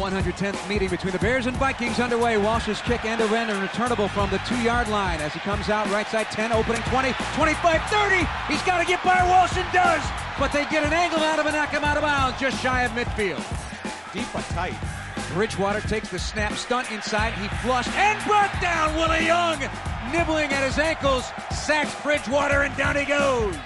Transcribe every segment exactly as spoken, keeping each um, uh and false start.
one hundred tenth meeting between the Bears and Vikings underway. Walsh's kick end to end and returnable from the two-yard line as he comes out right side ten, opening twenty, twenty-five, thirty. He's got to get by Walsh and does, but they get an angle out of and knock him out of bounds just shy of midfield. Deep but tight. Bridgewater takes the snap, stunt inside. He flushed and brought down. Willie Young nibbling at his ankles, sacks Bridgewater, and down he goes.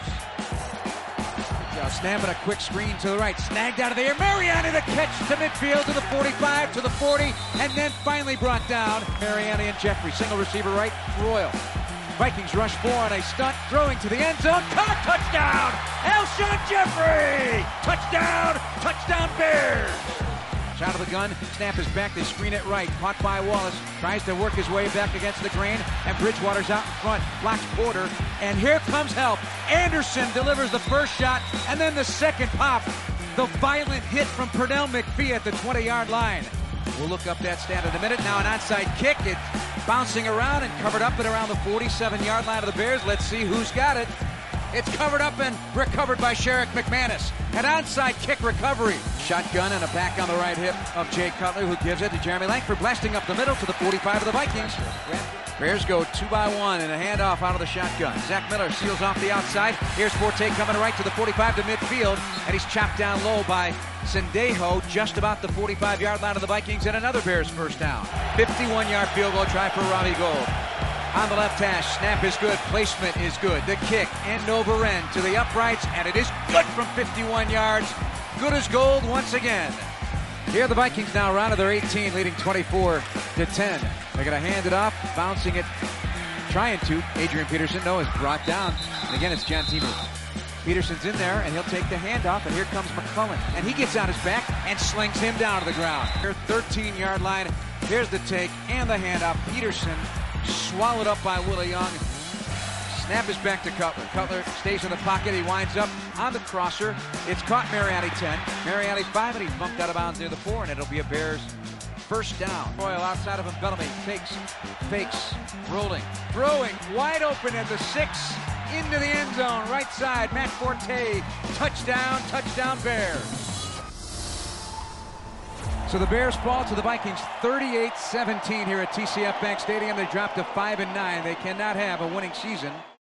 Snapping a quick screen to the right, snagged out of the air. Mariani the catch to midfield, to the forty-five, to the forty, and then finally brought down. Mariani and Jeffrey, single receiver right, Royal. Vikings rush four on a stunt, throwing to the end zone. Caught, touchdown! Alshon Jeffrey! Touchdown! Touchdown Bears! Out of the gun, snap is back, they screen it right, caught by Wallace, tries to work his way back against the grain, and Bridgewater's out in front, blocks Porter, and here comes help. Anderson delivers the first shot, and then the second pop. The violent hit from Pernell McPhee at the twenty-yard line. We'll look up that stat in a minute. Now an onside kick, it's bouncing around and covered up at around the forty-seven-yard line of the Bears. Let's see who's got it. It's covered up and recovered by Sherrick McManus. An onside kick recovery. Shotgun and a back on the right hip of Jay Cutler, who gives it to Jeremy Langford, blasting up the middle to the forty-five of the Vikings. Bears go two by one and a handoff out of the shotgun. Zach Miller seals off the outside. Here's Forte coming right to the forty-five to midfield, and he's chopped down low by Sendejo, just about the forty-five-yard line of the Vikings, and another Bears first down. fifty-one-yard field goal try for Robbie Gould. On the left hash, snap is good, placement is good. The kick, end over end to the uprights, and it is good from fifty-one yards. Good as gold once again. Here the Vikings now around to their eighteen, leading twenty-four to ten. They're going to hand it off, bouncing it, trying to. Adrian Peterson, no, is brought down. And again, it's John Timu. Peterson's in there, and he'll take the handoff, and here comes McClellan. And he gets on his back and slings him down to the ground. Here, thirteen-yard line. Here's the take and the handoff. Peterson swallowed up by Willie Young. Snap is back to Cutler. Cutler stays in the pocket. He winds up on the crosser. It's caught Mariani ten. Mariani five, and he's bumped out of bounds near the four, and it'll be a Bears first down. Royal outside of him. Bellamy takes, fakes, rolling, throwing, wide open at the six, into the end zone, right side. Matt Forte, touchdown, touchdown Bears. So the Bears fall to the Vikings thirty-eight seventeen here at T C F Bank Stadium. They drop to five and nine. They cannot have a winning season.